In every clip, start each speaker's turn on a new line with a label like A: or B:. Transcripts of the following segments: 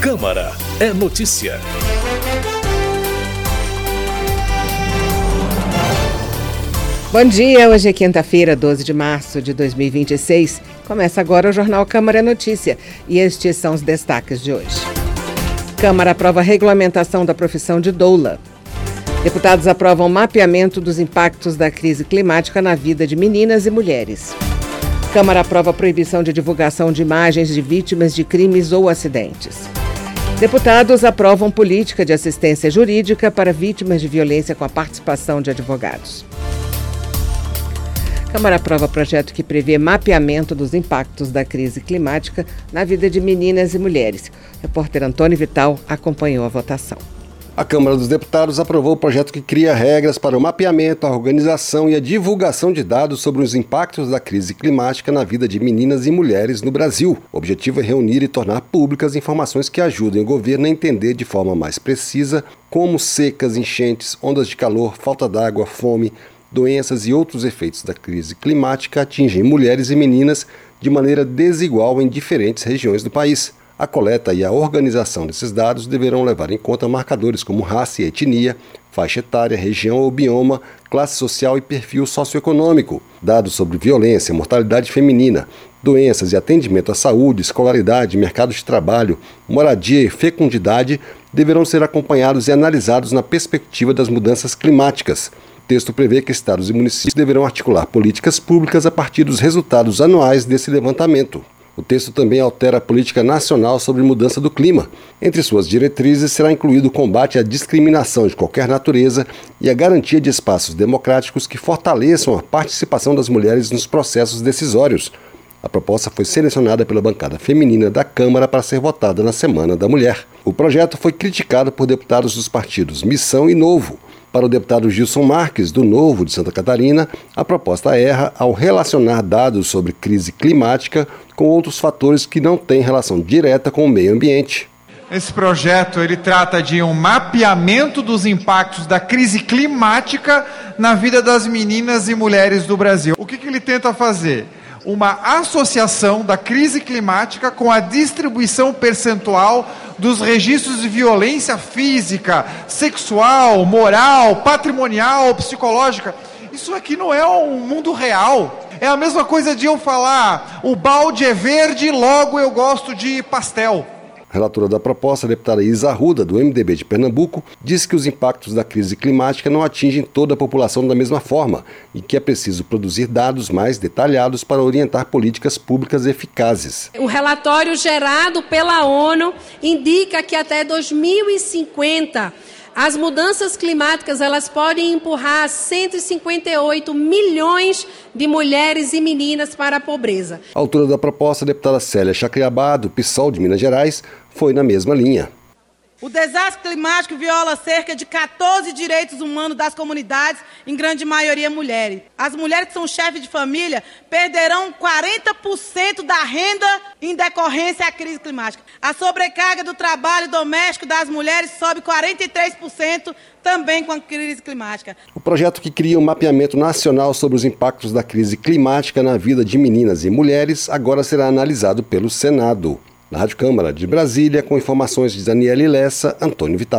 A: Câmara é notícia.
B: Bom dia, hoje é quinta-feira, 12 de março de 2026. Começa agora o Jornal Câmara é Notícia e estes são os destaques de hoje. Câmara aprova a regulamentação da profissão de doula. Deputados aprovam mapeamento dos impactos da crise climática na vida de meninas e mulheres. Câmara aprova a proibição de divulgação de imagens de vítimas de crimes ou acidentes. Deputados aprovam política de assistência jurídica para vítimas de violência com a participação de advogados. Câmara aprova projeto que prevê mapeamento dos impactos da crise climática na vida de meninas e mulheres. O repórter Antônio Vital acompanhou a votação.
C: A Câmara dos Deputados aprovou o projeto que cria regras para o mapeamento, a organização e a divulgação de dados sobre os impactos da crise climática na vida de meninas e mulheres no Brasil. O objetivo é reunir e tornar públicas informações que ajudem o governo a entender de forma mais precisa como secas, enchentes, ondas de calor, falta d'água, fome, doenças e outros efeitos da crise climática atingem mulheres e meninas de maneira desigual em diferentes regiões do país. A coleta e a organização desses dados deverão levar em conta marcadores como raça e etnia, faixa etária, região ou bioma, classe social e perfil socioeconômico. Dados sobre violência, mortalidade feminina, doenças e atendimento à saúde, escolaridade, mercado de trabalho, moradia e fecundidade deverão ser acompanhados e analisados na perspectiva das mudanças climáticas. O texto prevê que estados e municípios deverão articular políticas públicas a partir dos resultados anuais desse levantamento. O texto também altera a política nacional sobre mudança do clima. Entre suas diretrizes será incluído o combate à discriminação de qualquer natureza e a garantia de espaços democráticos que fortaleçam a participação das mulheres nos processos decisórios. A proposta foi selecionada pela bancada feminina da Câmara para ser votada na Semana da Mulher. O projeto foi criticado por deputados dos partidos Missão e Novo. Para o deputado Gilson Marques, do Novo de Santa Catarina, a proposta erra ao relacionar dados sobre crise climática com outros fatores que não têm relação direta com o meio ambiente.
D: Esse projeto ele trata de um mapeamento dos impactos da crise climática na vida das meninas e mulheres do Brasil. O que ele tenta fazer? Uma associação da crise climática com a distribuição percentual dos registros de violência física, sexual, moral, patrimonial, psicológica. Isso aqui não é um mundo real. É a mesma coisa de eu falar, o balde é verde, logo eu gosto de pastel.
C: A relatora da proposta, a deputada Isa Arruda, do MDB de Pernambuco, disse que os impactos da crise climática não atingem toda a população da mesma forma e que é preciso produzir dados mais detalhados para orientar políticas públicas eficazes.
E: O relatório gerado pela ONU indica que até 2050 as mudanças climáticas elas podem empurrar 158 milhões de mulheres e meninas para a pobreza.
C: A autora da proposta, a deputada Célia Chacriabá, do PSOL de Minas Gerais, foi na mesma linha.
F: O desastre climático viola cerca de 14 direitos humanos das comunidades, em grande maioria mulheres. As mulheres que são chefes de família perderão 40% da renda em decorrência à crise climática. A sobrecarga do trabalho doméstico das mulheres sobe 43% também com a crise climática.
C: O projeto que cria um mapeamento nacional sobre os impactos da crise climática na vida de meninas e mulheres agora será analisado pelo Senado. Na Rádio Câmara de Brasília, com informações de Daniele Lessa, Antônio Vital.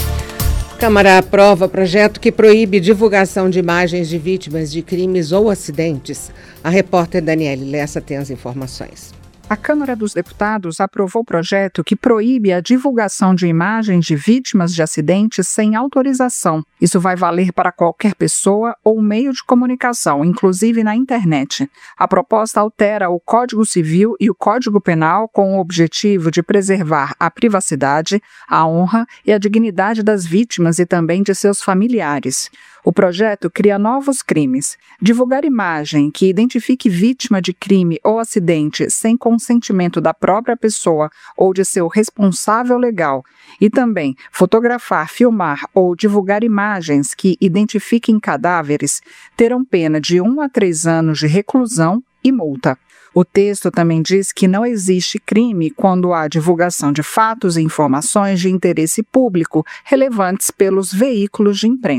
B: Câmara aprova projeto que proíbe divulgação de imagens de vítimas de crimes ou acidentes. A repórter Daniele Lessa tem as informações.
G: A Câmara dos Deputados aprovou o projeto que proíbe a divulgação de imagens de vítimas de acidentes sem autorização. Isso vai valer para qualquer pessoa ou meio de comunicação, inclusive na internet. A proposta altera o Código Civil e o Código Penal com o objetivo de preservar a privacidade, a honra e a dignidade das vítimas e também de seus familiares. O projeto cria novos crimes: divulgar imagem que identifique vítima de crime ou acidente sem consentimento da própria pessoa ou de seu responsável legal, e também fotografar, filmar ou divulgar imagens que identifiquem cadáveres, terão pena de 1 a 3 anos de reclusão e multa. O texto também diz que não existe crime quando há divulgação de fatos e informações de interesse público relevantes pelos veículos de imprensa.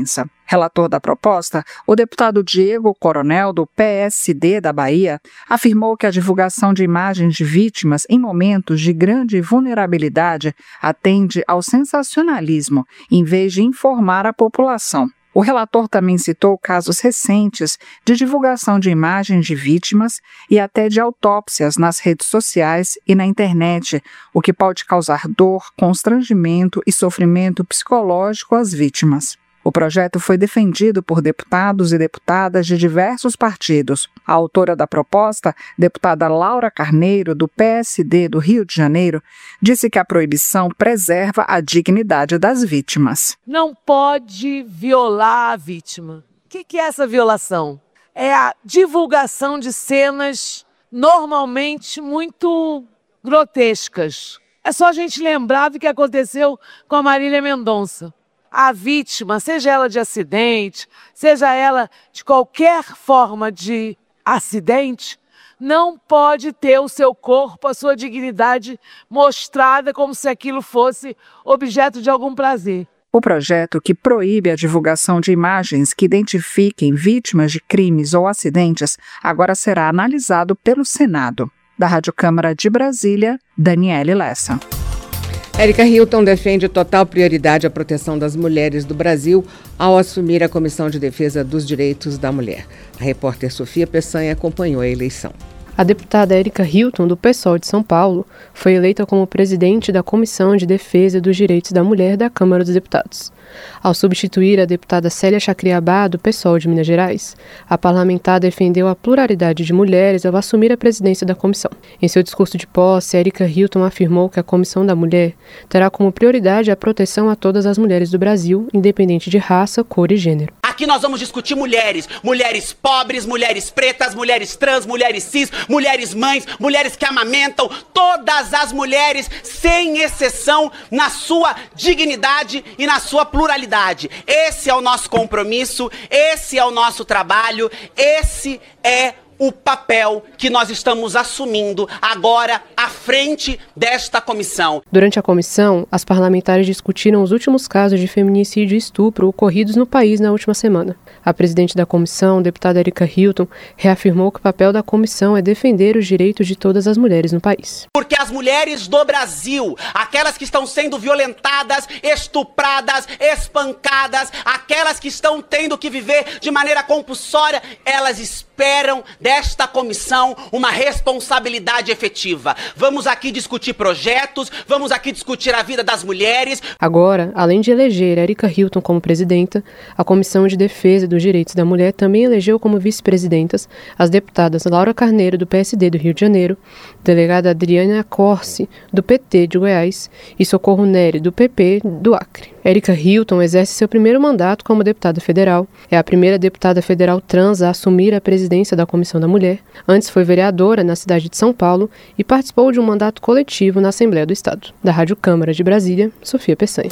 G: Relator da proposta, o deputado Diego Coronel, do PSD da Bahia, afirmou que a divulgação de imagens de vítimas em momentos de grande vulnerabilidade atende ao sensacionalismo, em vez de informar a população. O relator também citou casos recentes de divulgação de imagens de vítimas e até de autópsias nas redes sociais e na internet, o que pode causar dor, constrangimento e sofrimento psicológico às vítimas. O projeto foi defendido por deputados e deputadas de diversos partidos. A autora da proposta, deputada Laura Carneiro, do PSD do Rio de Janeiro, disse que a proibição preserva a dignidade das vítimas.
H: Não pode violar a vítima. O que é essa violação? É a divulgação de cenas normalmente muito grotescas. É só a gente lembrar do que aconteceu com a Marília Mendonça. A vítima, seja ela de acidente, seja ela de qualquer forma de acidente, não pode ter o seu corpo, a sua dignidade mostrada como se aquilo fosse objeto de algum prazer.
G: O projeto, que proíbe a divulgação de imagens que identifiquem vítimas de crimes ou acidentes, agora será analisado pelo Senado. Da Rádio Câmara de Brasília, Daniele Lessa.
B: Érica Hilton defende total prioridade à proteção das mulheres do Brasil ao assumir a Comissão de Defesa dos Direitos da Mulher. A repórter Sofia Peçanha acompanhou a eleição.
I: A deputada Érica Hilton, do PSOL de São Paulo, foi eleita como presidente da Comissão de Defesa dos Direitos da Mulher da Câmara dos Deputados. Ao substituir a deputada Célia Chacriabá, do PSOL de Minas Gerais, a parlamentar defendeu a pluralidade de mulheres ao assumir a presidência da comissão. Em seu discurso de posse, Érica Hilton afirmou que a Comissão da Mulher terá como prioridade a proteção a todas as mulheres do Brasil, independente de raça, cor e gênero.
J: Aqui nós vamos discutir mulheres pobres, mulheres pretas, mulheres trans, mulheres cis, mulheres mães, mulheres que amamentam, todas as mulheres, sem exceção, na sua dignidade e na sua pluralidade. Esse é o nosso compromisso, esse é o nosso trabalho, esse é o papel que nós estamos assumindo agora à frente desta comissão.
I: Durante a comissão, as parlamentares discutiram os últimos casos de feminicídio e estupro ocorridos no país na última semana. A presidente da comissão, deputada Érica Hilton, reafirmou que o papel da comissão é defender os direitos de todas as mulheres no país.
J: Porque as mulheres do Brasil, aquelas que estão sendo violentadas, estupradas, espancadas, aquelas que estão tendo que viver de maneira compulsória, elas esperam desta comissão uma responsabilidade efetiva. Vamos aqui discutir projetos, vamos aqui discutir a vida das mulheres.
I: Agora, além de eleger Érica Hilton como presidenta, a Comissão de Defesa dos Direitos da Mulher também elegeu como vice-presidentas as deputadas Laura Carneiro, do PSD do Rio de Janeiro, delegada Adriana Corsi, do PT de Goiás, e Socorro Nery, do PP do Acre. Érica Hilton exerce seu primeiro mandato como deputada federal. É a primeira deputada federal trans a assumir a presidência da Comissão da Mulher. Antes foi vereadora na cidade de São Paulo e participou de um mandato coletivo na Assembleia do Estado. Da Rádio Câmara de Brasília, Sofia Peçanha.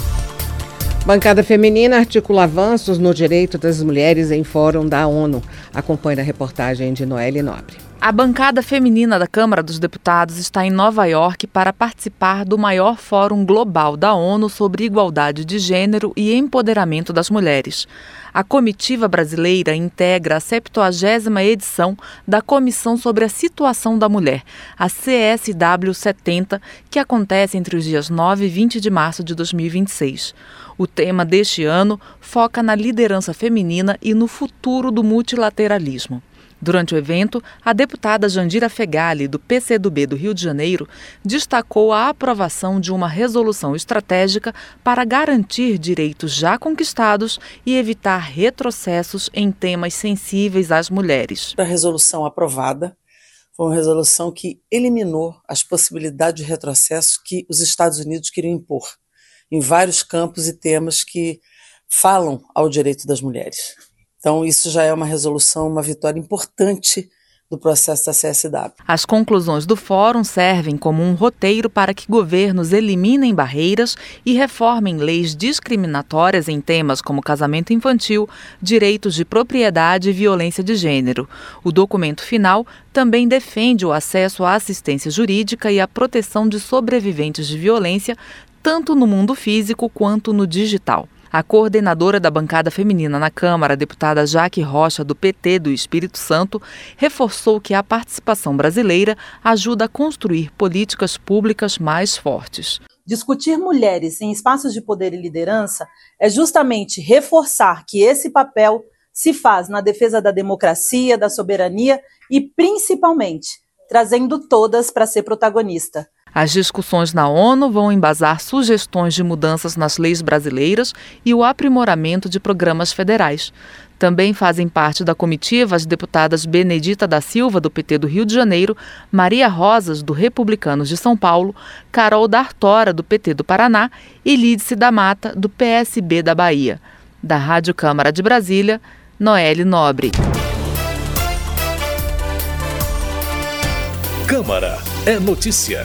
B: Bancada feminina articula avanços no direito das mulheres em fórum da ONU. Acompanhe a reportagem de Noelle Nobre.
K: A bancada feminina da Câmara dos Deputados está em Nova York para participar do maior fórum global da ONU sobre igualdade de gênero e empoderamento das mulheres. A comitiva brasileira integra a 70ª edição da Comissão sobre a Situação da Mulher, a CSW 70, que acontece entre os dias 9 e 20 de março de 2026. O tema deste ano foca na liderança feminina e no futuro do multilateralismo. Durante o evento, a deputada Jandira Fegali, do PCdoB do Rio de Janeiro, destacou a aprovação de uma resolução estratégica para garantir direitos já conquistados e evitar retrocessos em temas sensíveis às mulheres.
L: A resolução aprovada foi uma resolução que eliminou as possibilidades de retrocesso que os Estados Unidos queriam impor em vários campos e temas que falam ao direito das mulheres. Então, isso já é uma resolução, uma vitória importante do processo da CSW.
K: As conclusões do fórum servem como um roteiro para que governos eliminem barreiras e reformem leis discriminatórias em temas como casamento infantil, direitos de propriedade e violência de gênero. O documento final também defende o acesso à assistência jurídica e a proteção de sobreviventes de violência, tanto no mundo físico quanto no digital. A coordenadora da bancada feminina na Câmara, a deputada Jaque Rocha, do PT do Espírito Santo, reforçou que a participação brasileira ajuda a construir políticas públicas mais fortes.
M: Discutir mulheres em espaços de poder e liderança é justamente reforçar que esse papel se faz na defesa da democracia, da soberania e, principalmente, trazendo todas para ser protagonista.
K: As discussões na ONU vão embasar sugestões de mudanças nas leis brasileiras e o aprimoramento de programas federais. Também fazem parte da comitiva as deputadas Benedita da Silva, do PT do Rio de Janeiro, Maria Rosas, do Republicanos de São Paulo, Carol D'Artora, do PT do Paraná e Lídice da Mata, do PSB da Bahia. Da Rádio Câmara de Brasília, Noelle Nobre.
A: Câmara é notícia.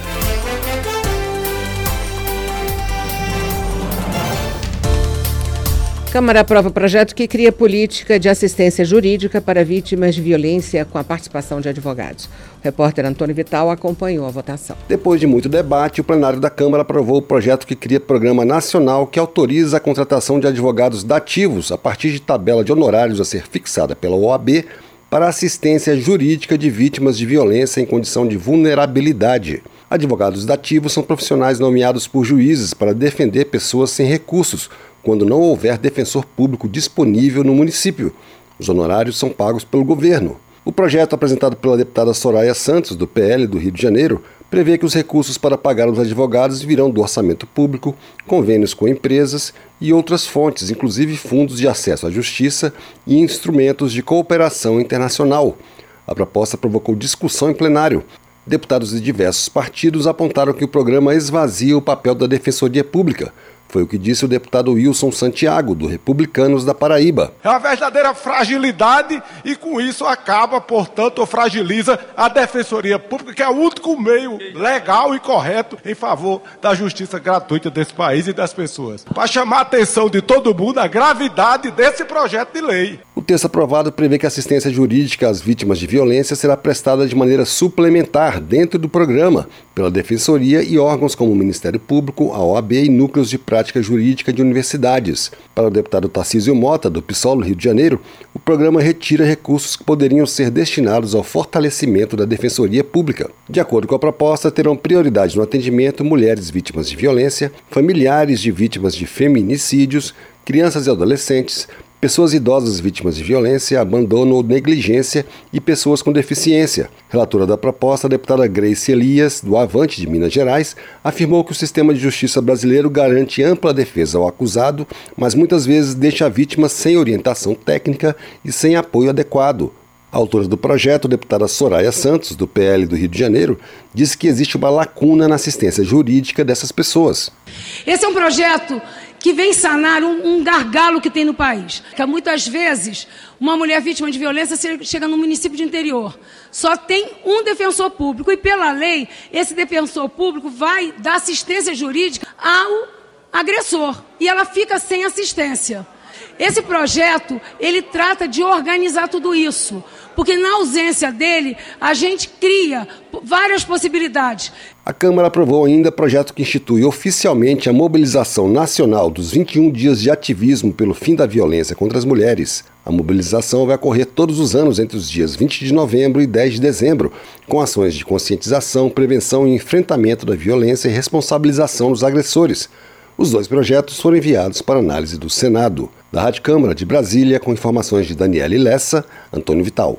B: Câmara aprova projeto que cria política de assistência jurídica para vítimas de violência com a participação de advogados. O repórter Antônio Vital acompanhou a votação.
C: Depois de muito debate, o plenário da Câmara aprovou o projeto que cria programa nacional que autoriza a contratação de advogados dativos a partir de tabela de honorários a ser fixada pela OAB para assistência jurídica de vítimas de violência em condição de vulnerabilidade. Advogados dativos são profissionais nomeados por juízes para defender pessoas sem recursos, quando não houver defensor público disponível no município. Os honorários são pagos pelo governo. O projeto apresentado pela deputada Soraya Santos, do PL do Rio de Janeiro, prevê que os recursos para pagar os advogados virão do orçamento público, convênios com empresas e outras fontes, inclusive fundos de acesso à justiça e instrumentos de cooperação internacional. A proposta provocou discussão em plenário. Deputados de diversos partidos apontaram que o programa esvazia o papel da Defensoria Pública. Foi o que disse o deputado Wilson Santiago, do Republicanos da Paraíba.
N: É uma verdadeira fragilidade e com isso acaba, portanto, fragiliza a Defensoria Pública, que é o único meio legal e correto em favor da justiça gratuita desse país e das pessoas. Para chamar a atenção de todo mundo a gravidade desse projeto de lei.
C: O texto aprovado prevê que a assistência jurídica às vítimas de violência será prestada de maneira suplementar dentro do programa, pela Defensoria e órgãos como o Ministério Público, a OAB e núcleos de prática jurídica de universidades. Para o deputado Tarcísio Mota, do PSOL do Rio de Janeiro, o programa retira recursos que poderiam ser destinados ao fortalecimento da Defensoria Pública. De acordo com a proposta, terão prioridade no atendimento mulheres vítimas de violência, familiares de vítimas de feminicídios, crianças e adolescentes, pessoas idosas vítimas de violência, abandono ou negligência e pessoas com deficiência. Relatora da proposta, a deputada Grace Elias, do Avante de Minas Gerais, afirmou que o sistema de justiça brasileiro garante ampla defesa ao acusado, mas muitas vezes deixa a vítima sem orientação técnica e sem apoio adequado. A autora do projeto, a deputada Soraya Santos, do PL do Rio de Janeiro, disse que existe uma lacuna na assistência jurídica dessas pessoas.
O: Esse é um projeto que vem sanar um gargalo que tem no país. Que muitas vezes, uma mulher vítima de violência chega num município de interior. Só tem um defensor público e, pela lei, esse defensor público vai dar assistência jurídica ao agressor. E ela fica sem assistência. Esse projeto, ele trata de organizar tudo isso, porque na ausência dele, a gente cria várias possibilidades.
C: A Câmara aprovou ainda projeto que institui oficialmente a mobilização nacional dos 21 dias de ativismo pelo fim da violência contra as mulheres. A mobilização vai ocorrer todos os anos entre os dias 20 de novembro e 10 de dezembro, com ações de conscientização, prevenção e enfrentamento da violência e responsabilização dos agressores. Os dois projetos foram enviados para análise do Senado. Da Rádio Câmara de Brasília, com informações de Daniele Lessa, Antônio Vital.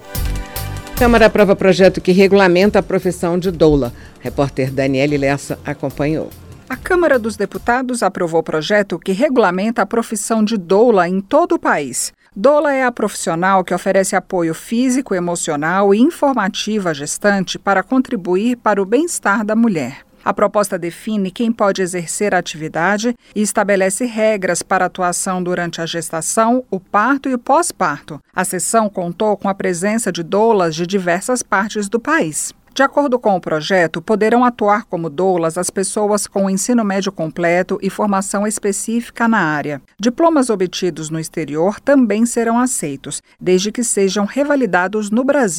B: Câmara aprova projeto que regulamenta a profissão de doula. Repórter Daniele Lessa acompanhou.
G: A Câmara dos Deputados aprovou o projeto que regulamenta a profissão de doula em todo o país. Doula é a profissional que oferece apoio físico, emocional e informativo à gestante para contribuir para o bem-estar da mulher. A proposta define quem pode exercer a atividade e estabelece regras para a atuação durante a gestação, o parto e o pós-parto. A sessão contou com a presença de doulas de diversas partes do país. De acordo com o projeto, poderão atuar como doulas as pessoas com ensino médio completo e formação específica na área. Diplomas obtidos no exterior também serão aceitos, desde que sejam revalidados no Brasil.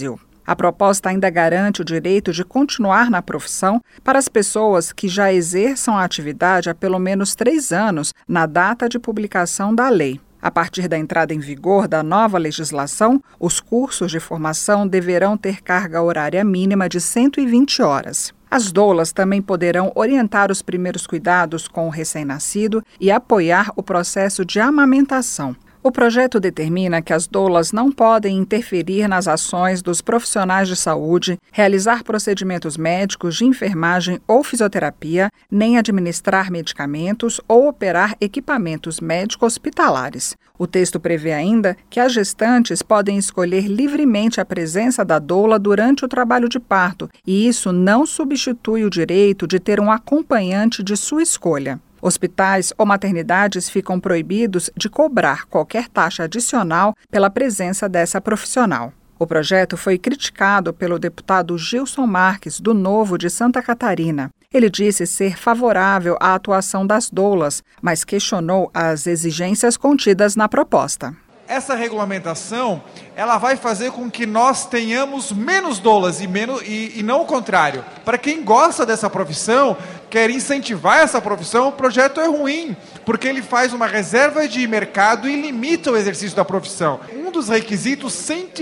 G: A proposta ainda garante o direito de continuar na profissão para as pessoas que já exerçam a atividade há pelo menos 3 anos na data de publicação da lei. A partir da entrada em vigor da nova legislação, os cursos de formação deverão ter carga horária mínima de 120 horas. As doulas também poderão orientar os primeiros cuidados com o recém-nascido e apoiar o processo de amamentação. O projeto determina que as doulas não podem interferir nas ações dos profissionais de saúde, realizar procedimentos médicos de enfermagem ou fisioterapia, nem administrar medicamentos ou operar equipamentos médico-hospitalares. O texto prevê ainda que as gestantes podem escolher livremente a presença da doula durante o trabalho de parto, e isso não substitui o direito de ter um acompanhante de sua escolha. Hospitais ou maternidades ficam proibidos de cobrar qualquer taxa adicional pela presença dessa profissional. O projeto foi criticado pelo deputado Gilson Marques, do Novo de Santa Catarina. Ele disse ser favorável à atuação das doulas, mas questionou as exigências contidas na proposta.
D: Essa regulamentação, ela vai fazer com que nós tenhamos menos doulas e não o contrário. Para quem gosta dessa profissão, quer incentivar essa profissão, o projeto é ruim, porque ele faz uma reserva de mercado e limita o exercício da profissão. Um dos requisitos,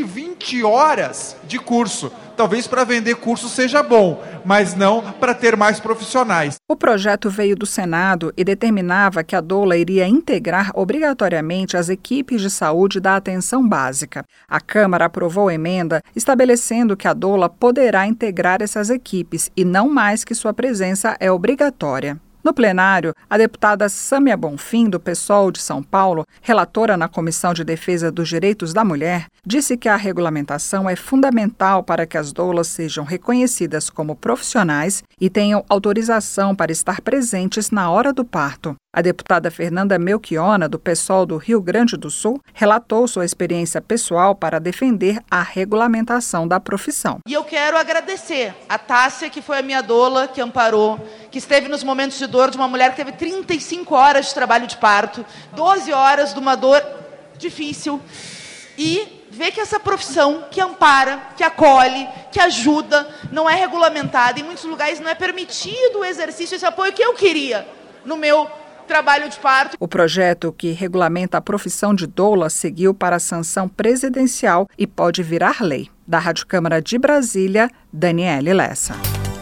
D: 120 horas de curso. Talvez para vender curso seja bom, mas não para ter mais profissionais.
G: O projeto veio do Senado e determinava que a doula iria integrar obrigatoriamente as equipes de saúde da atenção básica. A Câmara aprovou a emenda estabelecendo que a doula poderá integrar essas equipes e não mais que sua presença é obrigatória. No plenário, a deputada Sâmia Bonfim, do PSOL de São Paulo, relatora na Comissão de Defesa dos Direitos da Mulher, disse que a regulamentação é fundamental para que as doulas sejam reconhecidas como profissionais e tenham autorização para estar presentes na hora do parto. A deputada Fernanda Melchiona, do PSOL do Rio Grande do Sul, relatou sua experiência pessoal para defender a regulamentação da profissão.
P: E eu quero agradecer a Tássia, que foi a minha doula, que amparou, que esteve nos momentos de dor de uma mulher que teve 35 horas de trabalho de parto, 12 horas de uma dor difícil, e ver que essa profissão que ampara, que acolhe, que ajuda, não é regulamentada. Em muitos lugares não é permitido o exercício, esse apoio que eu queria no meu trabalho de parto.
G: O projeto que regulamenta a profissão de doula seguiu para a sanção presidencial e pode virar lei. Da Rádio Câmara de Brasília, Daniele Lessa.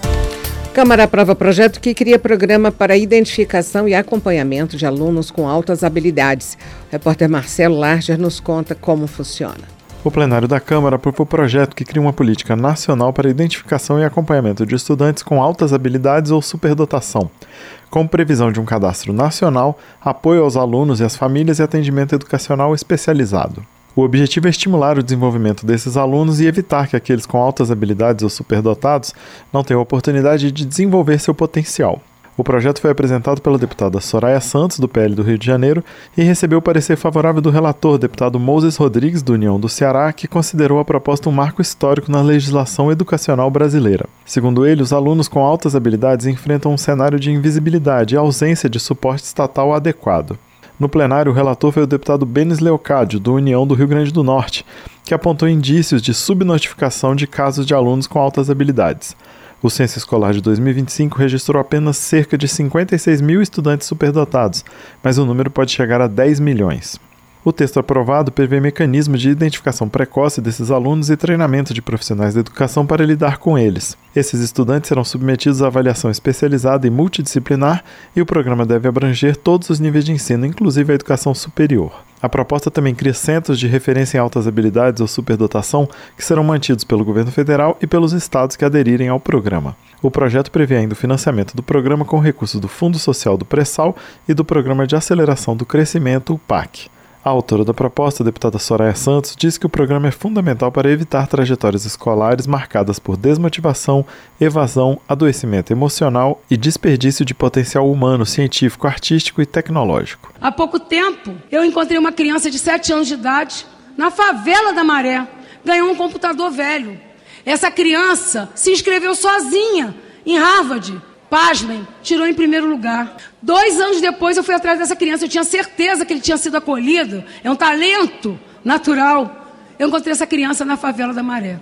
B: Câmara aprova projeto que cria programa para identificação e acompanhamento de alunos com altas habilidades. O repórter Marcelo Larger nos conta como funciona.
Q: O plenário da Câmara aprovou o projeto que cria uma política nacional para identificação e acompanhamento de estudantes com altas habilidades ou superdotação, com previsão de um cadastro nacional, apoio aos alunos e às famílias e atendimento educacional especializado. O objetivo é estimular o desenvolvimento desses alunos e evitar que aqueles com altas habilidades ou superdotados não tenham a oportunidade de desenvolver seu potencial. O projeto foi apresentado pela deputada Soraya Santos, do PL do Rio de Janeiro, e recebeu o parecer favorável do relator, deputado Moses Rodrigues, do União do Ceará, que considerou a proposta um marco histórico na legislação educacional brasileira. Segundo ele, os alunos com altas habilidades enfrentam um cenário de invisibilidade e ausência de suporte estatal adequado. No plenário, o relator foi o deputado Benes Leocádio, do União do Rio Grande do Norte, que apontou indícios de subnotificação de casos de alunos com altas habilidades. O censo escolar de 2025 registrou apenas cerca de 56 mil estudantes superdotados, mas o número pode chegar a 10 milhões. O texto aprovado prevê mecanismos de identificação precoce desses alunos e treinamento de profissionais da educação para lidar com eles. Esses estudantes serão submetidos a avaliação especializada e multidisciplinar e o programa deve abranger todos os níveis de ensino, inclusive a educação superior. A proposta também cria centros de referência em altas habilidades ou superdotação que serão mantidos pelo governo federal e pelos estados que aderirem ao programa. O projeto prevê ainda o financiamento do programa com recursos do Fundo Social do Pré-Sal e do Programa de Aceleração do Crescimento, o PAC. A autora da proposta, a deputada Soraya Santos, diz que o programa é fundamental para evitar trajetórias escolares marcadas por desmotivação, evasão, adoecimento emocional e desperdício de potencial humano, científico, artístico e tecnológico.
O: Há pouco tempo, eu encontrei uma criança de 7 anos de idade na favela da Maré. Ganhou um computador velho. Essa criança se inscreveu sozinha em Harvard. Pasmem, tirou em primeiro lugar. 2 anos depois eu fui atrás dessa criança, eu tinha certeza que ele tinha sido acolhido, é um talento natural. Eu encontrei essa criança na favela da Maré.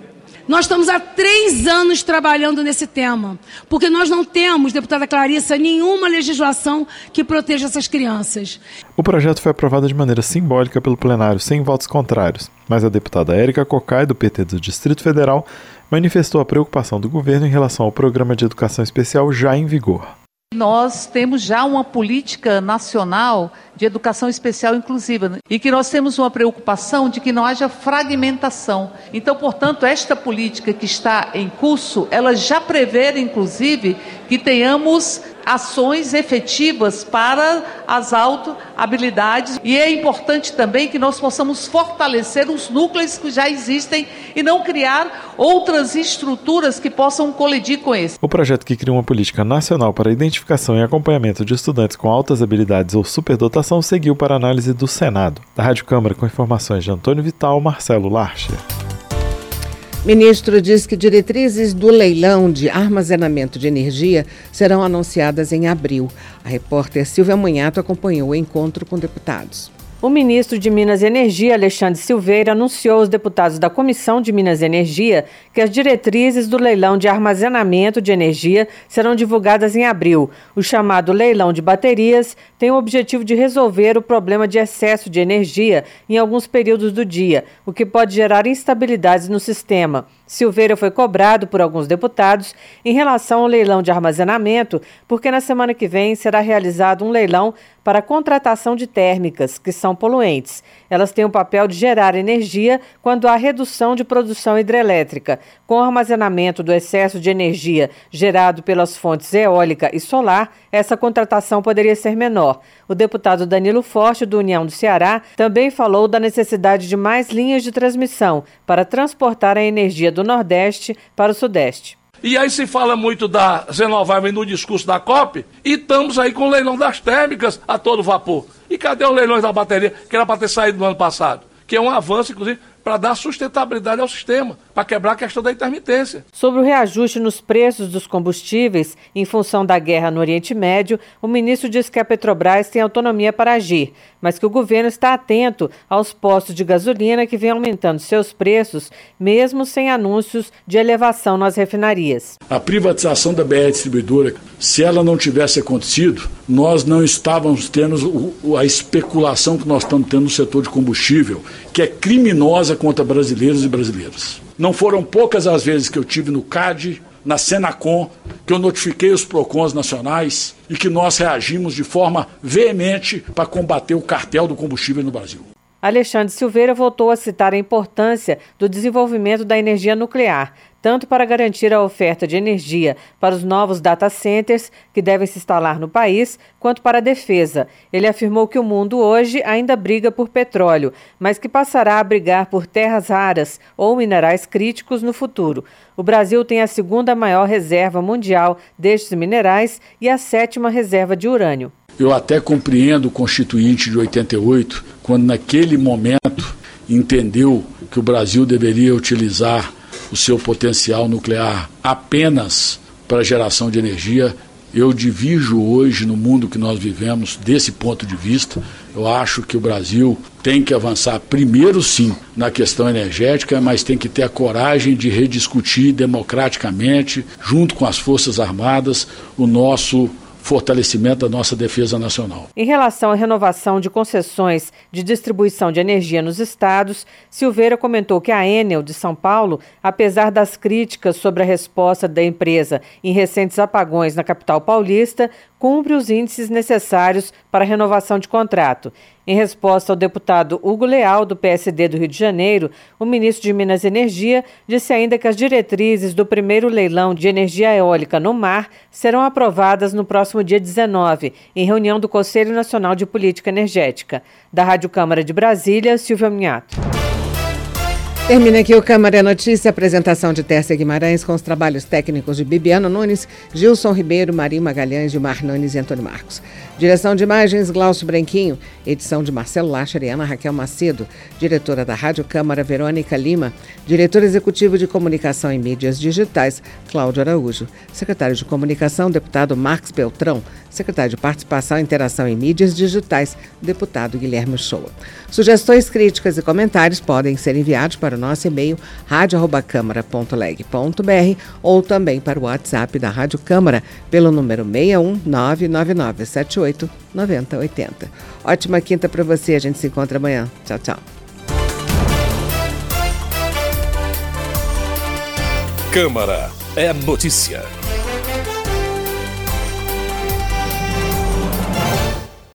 O: Nós estamos há 3 anos trabalhando nesse tema, porque nós não temos, deputada Clarissa, nenhuma legislação que proteja essas crianças.
Q: O projeto foi aprovado de maneira simbólica pelo plenário, sem votos contrários, mas a deputada Érica Cocai, do PT do Distrito Federal, manifestou a preocupação do governo em relação ao programa de educação especial já em vigor.
R: Nós temos já uma política nacional de educação especial inclusiva e que nós temos uma preocupação de que não haja fragmentação. Então, portanto, esta política que está em curso, ela já prevê, inclusive, que tenhamos ações efetivas para as autohabilidades e é importante também que nós possamos fortalecer os núcleos que já existem e não criar outras estruturas que possam colidir com esse.
Q: O projeto, que cria uma política nacional para a identificação e acompanhamento de estudantes com altas habilidades ou superdotação, seguiu para análise do Senado. Da Rádio Câmara, com informações de Antônio Vital, Marcelo Larcher.
B: Ministro diz que diretrizes do leilão de armazenamento de energia serão anunciadas em abril. A repórter Silvia Munhato acompanhou o encontro com deputados.
S: O ministro de Minas e Energia, Alexandre Silveira, anunciou aos deputados da Comissão de Minas e Energia que as diretrizes do leilão de armazenamento de energia serão divulgadas em abril. O chamado leilão de baterias tem o objetivo de resolver o problema de excesso de energia em alguns períodos do dia, o que pode gerar instabilidades no sistema. Silveira foi cobrado por alguns deputados em relação ao leilão de armazenamento, porque na semana que vem será realizado um leilão para a contratação de térmicas, que são poluentes. Elas têm o papel de gerar energia quando há redução de produção hidrelétrica. Com o armazenamento do excesso de energia gerado pelas fontes eólica e solar, essa contratação poderia ser menor. O deputado Danilo Forte, do União do Ceará, também falou da necessidade de mais linhas de transmissão para transportar a energia do Nordeste para o Sudeste.
T: E aí se fala muito das renováveis no discurso da COP e estamos aí com o leilão das térmicas a todo vapor. E cadê os leilões da bateria, que era para ter saído no ano passado? Que é um avanço, inclusive, para dar sustentabilidade ao sistema, para quebrar a questão da intermitência.
S: Sobre o reajuste nos preços dos combustíveis em função da guerra no Oriente Médio, o ministro diz que a Petrobras tem autonomia para agir, mas que o governo está atento aos postos de gasolina que vêm aumentando seus preços, mesmo sem anúncios de elevação nas refinarias.
U: A privatização da BR Distribuidora, se ela não tivesse acontecido, nós não estávamos tendo a especulação que nós estamos tendo no setor de combustível, que é criminosa contra brasileiros e brasileiras. Não foram poucas as vezes que eu tive no CAD, na Senacom, que eu notifiquei os PROCONs nacionais e que nós reagimos de forma veemente para combater o cartel do combustível no Brasil.
S: Alexandre Silveira voltou a citar a importância do desenvolvimento da energia nuclear, tanto para garantir a oferta de energia para os novos data centers que devem se instalar no país, quanto para a defesa. Ele afirmou que o mundo hoje ainda briga por petróleo, mas que passará a brigar por terras raras ou minerais críticos no futuro. O Brasil tem a segunda maior reserva mundial destes minerais e a 7ª reserva de urânio.
U: Eu até compreendo o Constituinte de 88, quando naquele momento entendeu que o Brasil deveria utilizar o seu potencial nuclear apenas para geração de energia. Eu divirjo hoje no mundo que nós vivemos desse ponto de vista. Eu acho que o Brasil tem que avançar primeiro sim na questão energética, mas tem que ter a coragem de rediscutir democraticamente, junto com as Forças Armadas, o nosso fortalecimento da nossa defesa nacional.
S: Em relação à renovação de concessões de distribuição de energia nos estados, Silveira comentou que a Enel de São Paulo, apesar das críticas sobre a resposta da empresa em recentes apagões na capital paulista, cumpre os índices necessários para a renovação de contrato. Em resposta ao deputado Hugo Leal, do PSD do Rio de Janeiro, o ministro de Minas e Energia disse ainda que as diretrizes do primeiro leilão de energia eólica no mar serão aprovadas no próximo dia 19, em reunião do Conselho Nacional de Política Energética. Da Rádio Câmara de Brasília, Silvia Munhato.
B: Termina aqui o Câmara Notícia, apresentação de Tércia Guimarães com os trabalhos técnicos de Bibiano Nunes, Gilson Ribeiro, Maria Magalhães, Gilmar Nunes e Antônio Marcos. Direção de imagens, Glaucio Branquinho. Edição de Marcelo Lacher e Ana Raquel Macedo. Diretora da Rádio Câmara, Verônica Lima. Diretor executivo de Comunicação e Mídias Digitais, Cláudio Araújo. Secretário de Comunicação, deputado Marcos Beltrão. Secretário de Participação, Interação e Mídias Digitais, deputado Guilherme Shoa. Sugestões, críticas e comentários podem ser enviados para o nosso e-mail radio@câmara.leg.br ou também para o WhatsApp da Rádio Câmara pelo número 61 99978 9080. Ótima quinta para você, a gente se encontra amanhã. Tchau, tchau.
A: Câmara é notícia.